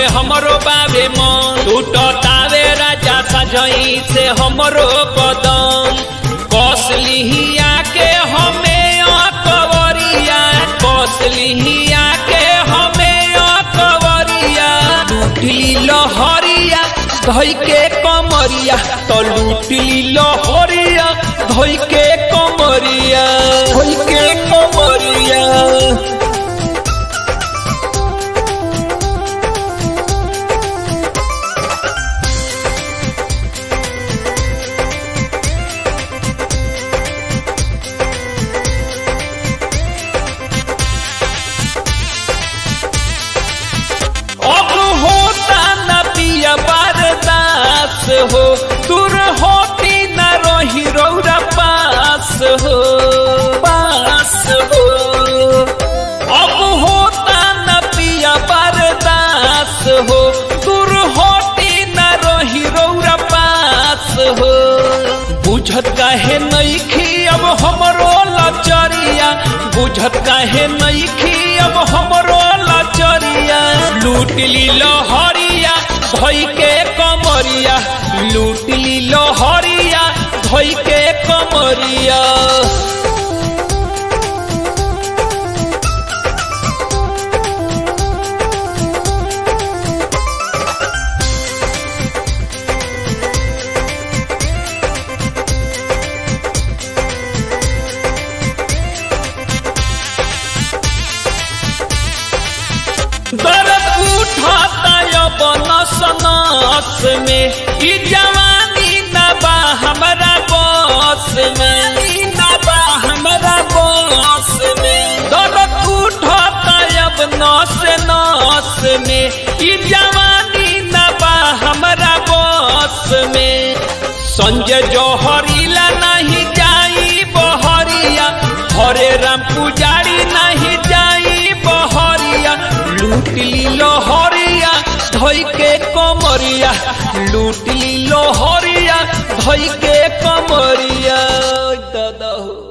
हमरो बाबे मन टूटतावे राजा सजई से हमरो बदन कसलिहिया के हमें कवरिया कसलिहिया के हमें कवरिया लूटली लहरिया धोई के कमरिया तो लूटली लहरिया धोई के कमरिया धोई के कमरिया हो दूर होती न रही रौरा पास हो अब होता न पिया बरदास हो दूर होती न रही रौरा पास हो बुझत काहे नइखी अब हमरो लचरिया बुझत काहे नइखी अब हमरो लचरिया लूटली लहरिया धोई के कमरिया लूटली लहरिया धोई के कमरिया दर्द उठाता अब नस नस में ई जवानी न बा हमरा बस में न बा हमरा बस में दर्द उठाता अब नस नस में ई जवानी न बा हमरा बस में संजय जौहरीला नहीं जाई बहरिया हरे राम पुजारी नहीं जाई बहरिया लूटली लहरिया धोई के कमरिया लूटली लहरिया धोई के कमरिया दादा हो।